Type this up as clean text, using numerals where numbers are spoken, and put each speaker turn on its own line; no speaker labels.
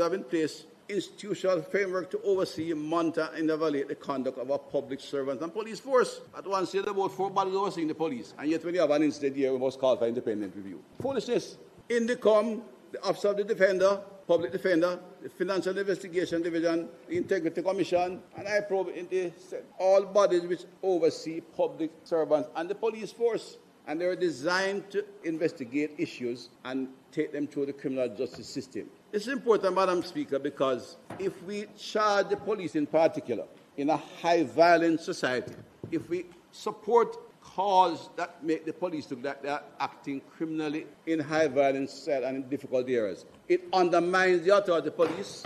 have in place institutional framework to oversee, monitor, and evaluate the conduct of our public servants and police force. At one stage, about 4 bodies overseeing the police, and yet when you have an incident here, we must call for independent review. Foolishness. In the Office of the Defender, Public Defender, the Financial Investigation Division, the Integrity Commission, and I probe into all bodies which oversee public servants and the police force. And they are designed to investigate issues and take them through the criminal justice system. It's important, Madam Speaker, because if we charge the police in particular in a high-violence society, if we support cause that make the police look like they are acting criminally in high-violence and in difficult areas, it undermines the authority of the police.